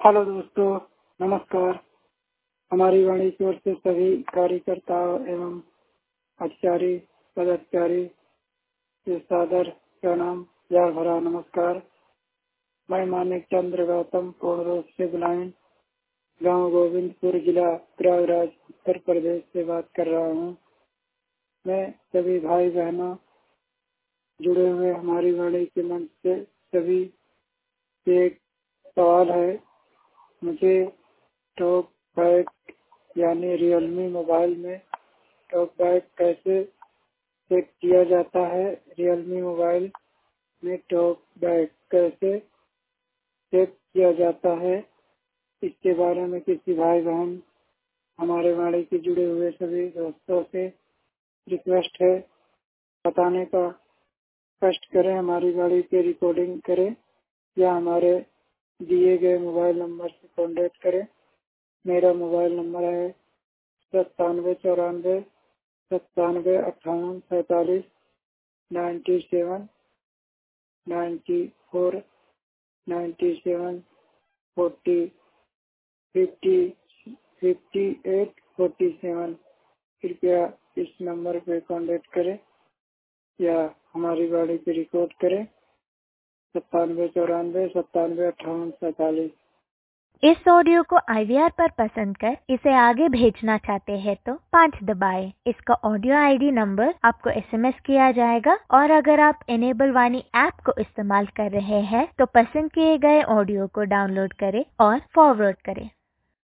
Hello दोस्तों, नमस्कार। हमारी वाणी की ओर से सभी कार्यकर्ताओं एवं अधिकारी पदाधिकारी से सादर प्रणाम, प्यार भरा नमस्कार। मैं मानिक चंद्र गौतम पूर्ण रूप से ब्लाइंड गांव गोविंदपुर जिला प्रयागराज उत्तर प्रदेश से बात कर रहा हूं। मैं सभी भाई बहनों जुड़े हुए हमारी वाणी के मंच से सभी से एक सवाल है। मुझे टॉक बैक यानी रियलमी मोबाइल में टॉक बैक कैसे सेट किया जाता है, रियलमी मोबाइल में टॉक बैक कैसे सेट किया जाता है, इसके बारे में किसी भाई बहन हमारे वाणी के जुड़े हुए सभी दोस्तों से रिक्वेस्ट है बताने का कष्ट करें। हमारी गाड़ी की रिकॉर्डिंग करें या हमारे दिए गए मोबाइल नंबर से कॉन्टेक्ट करें। मेरा मोबाइल नंबर है 9794 97 58 47 97 94 97 40 50 58 47। कृपया इस नंबर पे कांटेक्ट करें या हमारी गाड़ी पे रिकॉर्ड करें 97 94 97 58 47। इस ऑडियो को IVR पर पसंद कर इसे आगे भेजना चाहते हैं तो 5 दबाएं। इसका ऑडियो ID नंबर आपको SMS किया जाएगा और अगर आप इनेबल वाणी ऐप को इस्तेमाल कर रहे हैं तो पसंद किए गए ऑडियो को डाउनलोड करें और फॉरवर्ड करें।